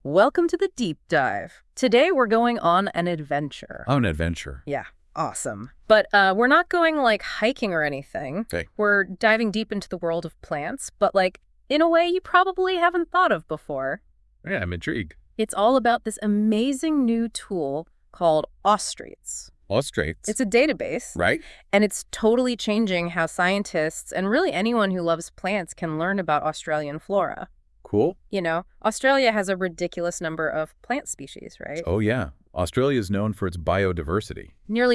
Welcome to the deep dive. Today we're going on an adventure. Oh, an adventure. Yeah, awesome. But we're not going like hiking or anything. Okay. We're diving deep into the world of plants, but like in a way you probably haven't thought of before. Yeah, I'm intrigued. It's all about this amazing new tool called Austrates. Austrates. It's a database, right? and it's totally changing how scientists and really anyone who loves plants can learn about Australian flora. Cool. You know, Australia has a ridiculous number of plant species, right? Oh, yeah. Australia is known for its biodiversity. Nearly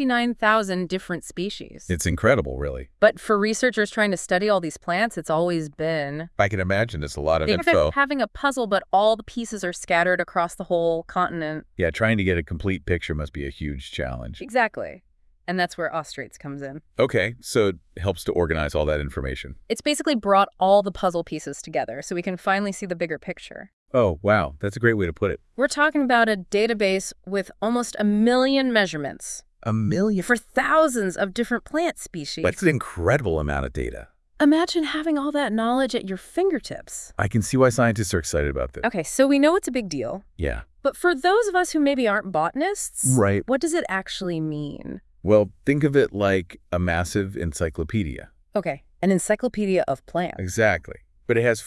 29,000 different species. It's incredible, really. But for researchers trying to study all these plants, it's always been I can imagine it's a lot of it's info. having a puzzle, but all the pieces are scattered across the whole continent. Yeah, trying to get a complete picture must be a huge challenge. Exactly. And that's where Austrates comes in. Okay, so it helps to organize all that information. It's basically brought all the puzzle pieces together so we can finally see the bigger picture. Oh, wow. That's a great way to put it. We're talking about a database with almost 1 million measurements A million? for thousands of different plant species. That's an incredible amount of data. Imagine having all that knowledge at your fingertips. I can see why scientists are excited about this. Okay, so we know it's a big deal. Yeah. But for those of us who maybe aren't botanists, Right. what does it actually mean? Well, think of it like a massive encyclopedia. Okay, an encyclopedia of plants. Exactly. But it has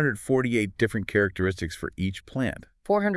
448 different characteristics for each plant.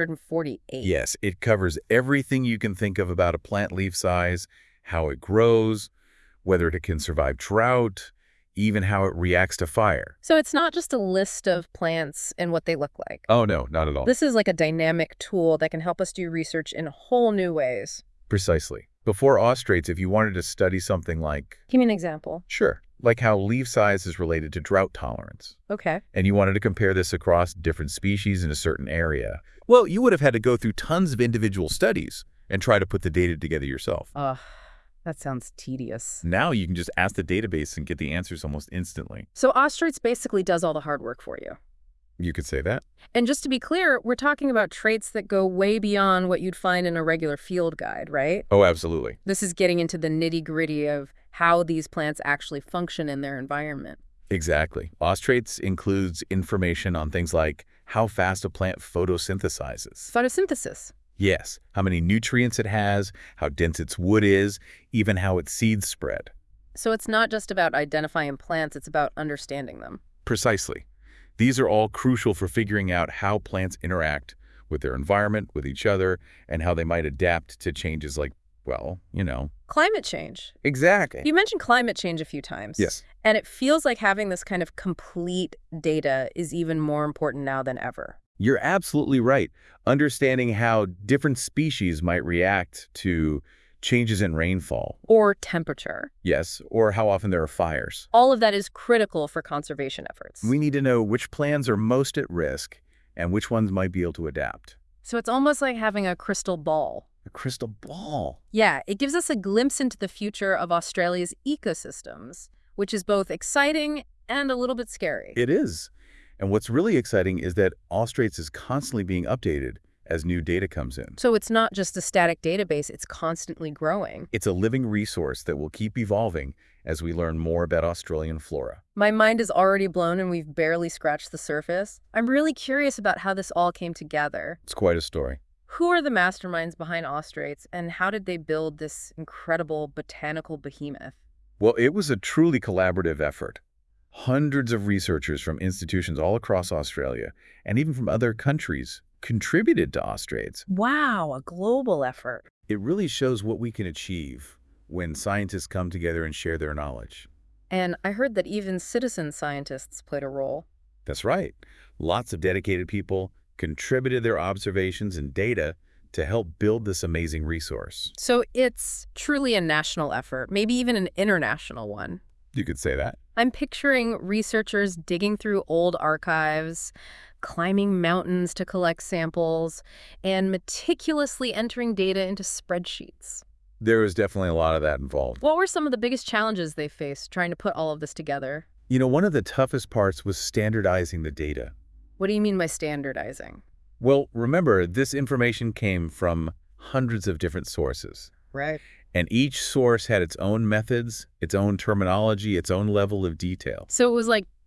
448. Yes, it covers everything you can think of about a plant leaf size, how it grows, whether it can survive drought, even how it reacts to fire. So it's not just a list of plants and what they look like. Oh, no, not at all. This is like a dynamic tool that can help us do research in whole new ways. Precisely. Before Austrates, if you wanted to study something like, Give me an example. sure, like how leaf size is related to drought tolerance, Okay. and you wanted to compare this across different species in a certain area, well, you would have had to go through tons of individual studies and try to put the data together yourself. That sounds tedious. Now you can just ask the database and get the answers almost instantly. So Austrates basically does all the hard work for you. You could say that. And just to be clear, we're talking about traits that go way beyond what you'd find in a regular field guide, right? Oh, absolutely. This is getting into the nitty-gritty of how these plants actually function in their environment. Exactly. Austrates includes information on things like how fast a plant photosynthesizes. Photosynthesis. Yes, how many nutrients it has, how dense its wood is, even how its seeds spread. So it's not just about identifying plants, it's about understanding them. Precisely. These are all crucial for figuring out how plants interact with their environment, with each other, and how they might adapt to changes like, well, you know. Climate change. Exactly. You mentioned climate change a few times. Yes. And it feels like having this kind of complete data is even more important now than ever. You're absolutely right. Understanding how different species might react to changes in rainfall. Or temperature. Yes, or how often there are fires. All of that is critical for conservation efforts. We need to know which plants are most at risk and which ones might be able to adapt. So it's almost like having a crystal ball. A crystal ball. Yeah, it gives us a glimpse into the future of Australia's ecosystems, which is both exciting and a little bit scary. It is. And what's really exciting is that Austrates is constantly being updated as new data comes in. So it's not just a static database, it's constantly growing. It's a living resource that will keep evolving as we learn more about Australian flora. My mind is already blown and we've barely scratched the surface. I'm really curious about how this all came together. It's quite a story. Who are the masterminds behind Austrates and how did they build this incredible botanical behemoth? Well, it was a truly collaborative effort. Hundreds of researchers from institutions all across Australia, and even from other countries, contributed to Austrates. Wow, a global effort. It really shows what we can achieve when scientists come together and share their knowledge. And I heard that even citizen scientists played a role. That's right. Lots of dedicated people contributed their observations and data to help build this amazing resource. So it's truly a national effort, maybe even an international one. You could say that. I'm picturing researchers digging through old archives, climbing mountains to collect samples, and meticulously entering data into spreadsheets. There was definitely a lot of that involved. What were some of the biggest challenges they faced trying to put all of this together? You know, one of the toughest parts was standardizing the data. What do you mean by standardizing? Well, remember, this information came from hundreds of different sources. Right. And each source had its own methods, its own terminology, its own level of detail. So it was like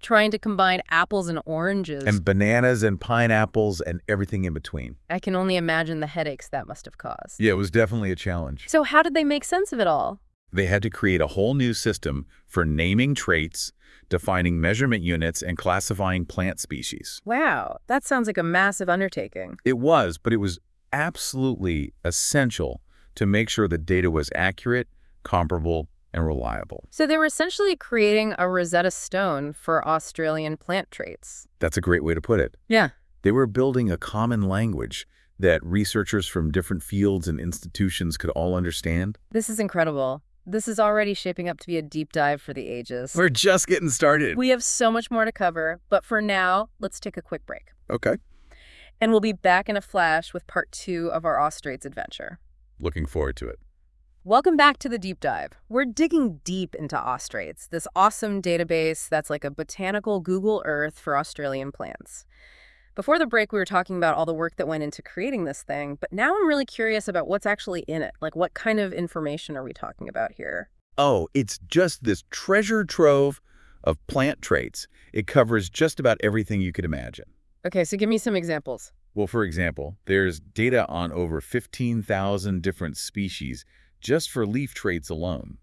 trying to combine apples and oranges. And bananas and pineapples and everything in between. I can only imagine the headaches that must have caused. Yeah, it was definitely a challenge. So how did they make sense of it all? They had to create a whole new system for naming traits, defining measurement units, and classifying plant species. Wow, that sounds like a massive undertaking. It was, but it was absolutely essential to make sure the data was accurate, comparable, and reliable. So they were essentially creating a Rosetta Stone for Australian plant traits. That's a great way to put it. Yeah. They were building a common language that researchers from different fields and institutions could all understand. This is incredible. This is already shaping up to be a deep dive for the ages. We're just getting started. We have so much more to cover, but for now, let's take a quick break. Okay. And we'll be back in a flash with part 2 of our Austrates adventure. Looking forward to it. Welcome back to the deep dive. We're digging deep into Austrates, this awesome database that's like a botanical Google Earth for Australian plants. Before the break, we were talking about all the work that went into creating this thing, but now I'm really curious about what's actually in it. Like, what kind of information are we talking about here? Oh, it's just this treasure trove of plant traits. It covers just about everything you could imagine. Okay, so give me some examples. Well, for example, there's data on over 15,000 different species just for leaf traits alone.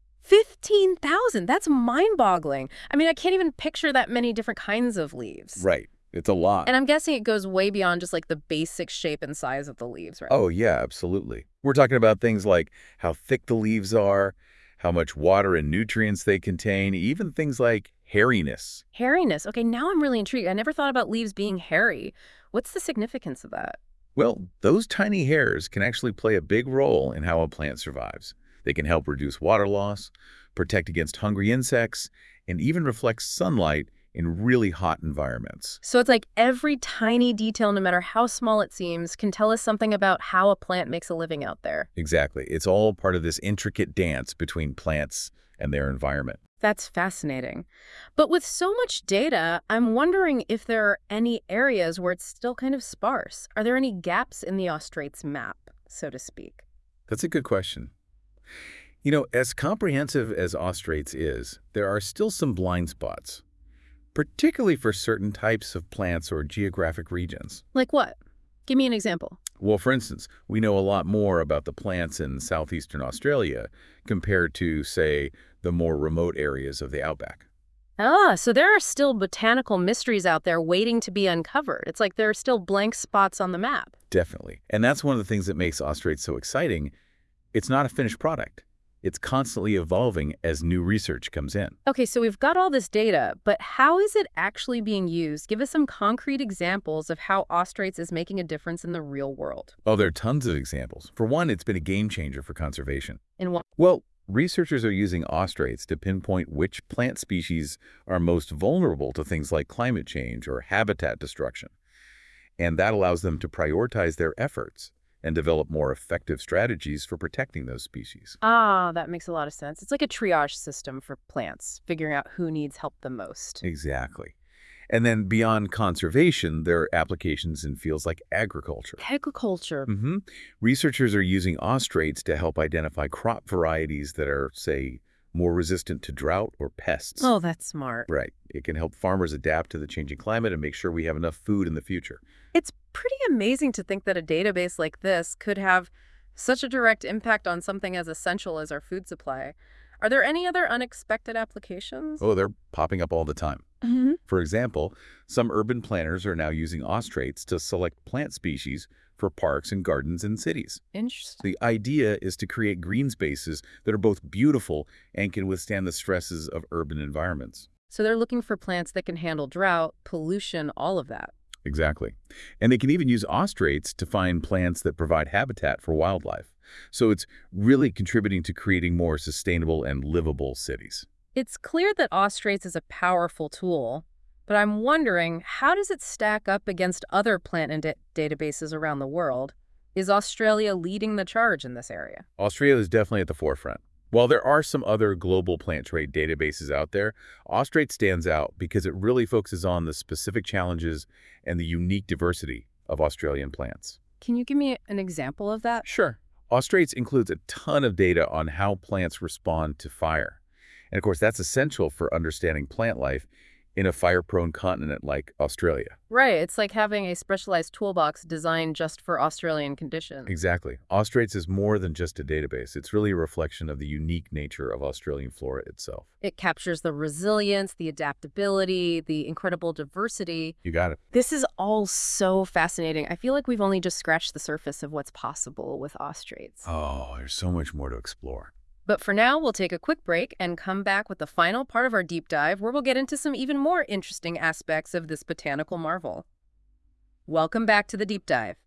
15,000? That's mind-boggling. I mean, I can't even picture that many different kinds of leaves. Right. It's a lot. And I'm guessing it goes way beyond just like the basic shape and size of the leaves, right? Oh, yeah, absolutely. We're talking about things like how thick the leaves are, how much water and nutrients they contain, even things like hairiness. Hairiness. Okay, now I'm really intrigued. I never thought about leaves being hairy. What's the significance of that? Well, those tiny hairs can actually play a big role in how a plant survives. They can help reduce water loss, protect against hungry insects, and even reflect sunlight in really hot environments. So it's like every tiny detail, no matter how small it seems, can tell us something about how a plant makes a living out there. Exactly. It's all part of this intricate dance between plants and their environment. That's fascinating. But with so much data, I'm wondering if there are any areas where it's still kind of sparse. Are there any gaps in the Austrates map, so to speak? That's a good question. You know, as comprehensive as Austrates is, there are still some blind spots, particularly for certain types of plants or geographic regions. Like what? Give me an example. Well, for instance, we know a lot more about the plants in southeastern Australia compared to, say, the more remote areas of the outback. Ah, so there are still botanical mysteries out there waiting to be uncovered. It's like there are still blank spots on the map. Definitely. And that's one of the things that makes Austrates so exciting. It's not a finished product. It's constantly evolving as new research comes in. Okay, so we've got all this data, but how is it actually being used? Give us some concrete examples of how Austrates is making a difference in the real world. Oh, there are tons of examples. For one, it's been a game changer for conservation. In what? Well, researchers are using Austrates to pinpoint which plant species are most vulnerable to things like climate change or habitat destruction. And that allows them to prioritize their efforts and develop more effective strategies for protecting those species. Ah, that makes a lot of sense. It's like a triage system for plants, figuring out who needs help the most. Exactly. And then beyond conservation, there are applications in fields like agriculture. Agriculture. Researchers are using Austrates to help identify crop varieties that are, say, more resistant to drought or pests. Oh, that's smart. Right. It can help farmers adapt to the changing climate and make sure we have enough food in the future. It's pretty amazing to think that a database like this could have such a direct impact on something as essential as our food supply. Are there any other unexpected applications? Oh, they're popping up all the time. For example, some urban planners are now using Austrates to select plant species for parks and gardens in cities. Interesting. The idea is to create green spaces that are both beautiful and can withstand the stresses of urban environments. So they're looking for plants that can handle drought, pollution, all of that. Exactly. And they can even use Austrates to find plants that provide habitat for wildlife. So it's really contributing to creating more sustainable and livable cities. It's clear that Austrates is a powerful tool, but I'm wondering, how does it stack up against other plant and databases around the world? Is Australia leading the charge in this area? Australia is definitely at the forefront. While there are some other global plant trait databases out there, Austrate stands out because it really focuses on the specific challenges and the unique diversity of Australian plants. Can you give me an example of that? Sure. Austrates includes a ton of data on how plants respond to fire. And of course, that's essential for understanding plant life in a fire-prone continent like Australia. Right, it's like having a specialized toolbox designed just for Australian conditions. Exactly. Austrates is more than just a database. It's really a reflection of the unique nature of Australian flora itself. It captures the resilience, the adaptability, the incredible diversity. You got it. This is all so fascinating. I feel like we've only just scratched the surface of what's possible with ostrates. Oh, there's so much more to explore. But for now, we'll take a quick break and come back with the final part of our deep dive, where we'll get into some even more interesting aspects of this botanical marvel. Welcome back to the deep dive.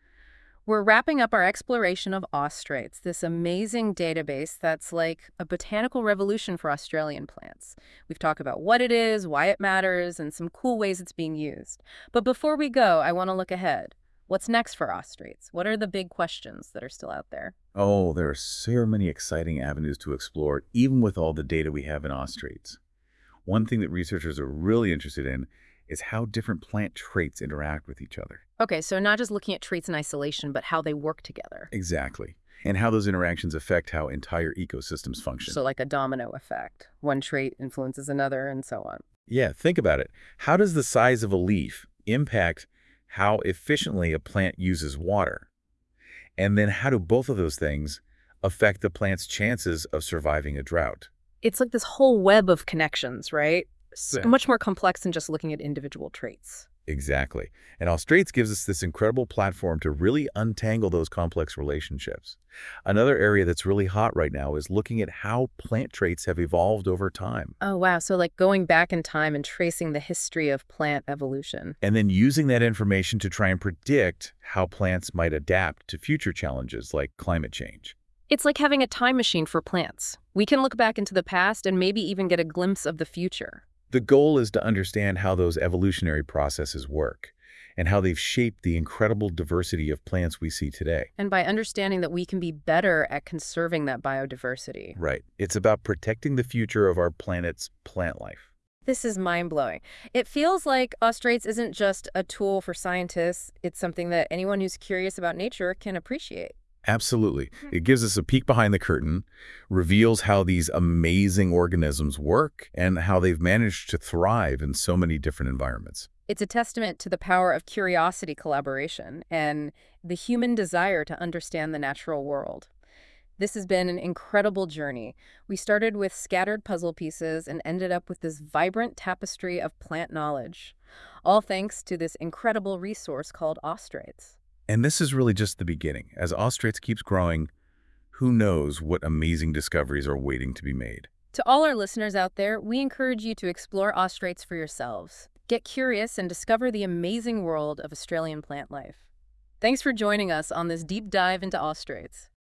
We're wrapping up our exploration of austrates, this amazing database that's like a botanical revolution for Australian plants. We've talked about what it is, why it matters, and some cool ways it's being used. But before we go, I want to look ahead. What's next for austrates? What are the big questions that are still out there? Oh, there are so many exciting avenues to explore, even with all the data we have in austrates. One thing that researchers are really interested in is how different plant traits interact with each other. Okay, so not just looking at traits in isolation, but how they work together. Exactly. And how those interactions affect how entire ecosystems function. So like a domino effect. One trait influences another and so on. Yeah, think about it. How does the size of a leaf impact how efficiently a plant uses water? And then how do both of those things affect the plant's chances of surviving a drought? It's like this whole web of connections, right? Yeah. Much more complex than just looking at individual traits. Exactly. And Austrates gives us this incredible platform to really untangle those complex relationships. Another area that's really hot right now is looking at how plant traits have evolved over time, Oh, wow. So like going back in time and tracing the history of plant evolution. and then using that information to try and predict how plants might adapt to future challenges like climate change. It's like having a time machine for plants. We can look back into the past and maybe even get a glimpse of the future. The goal is to understand how those evolutionary processes work and how they've shaped the incredible diversity of plants we see today. And by understanding that we can be better at conserving that biodiversity. Right. It's about protecting the future of our planet's plant life. This is mind-blowing. It feels like austrates isn't just a tool for scientists. It's something that anyone who's curious about nature can appreciate. Absolutely. It gives us a peek behind the curtain, reveals how these amazing organisms work, and how they've managed to thrive in so many different environments. It's a testament to the power of curiosity collaboration and the human desire to understand the natural world. This has been an incredible journey. We started with scattered puzzle pieces and ended up with this vibrant tapestry of plant knowledge, all thanks to this incredible resource called austrates. And this is really just the beginning. As austrates keeps growing, who knows what amazing discoveries are waiting to be made. To all our listeners out there, we encourage you to explore austrates for yourselves. Get curious and discover the amazing world of Australian plant life. Thanks for joining us on this deep dive into austrates.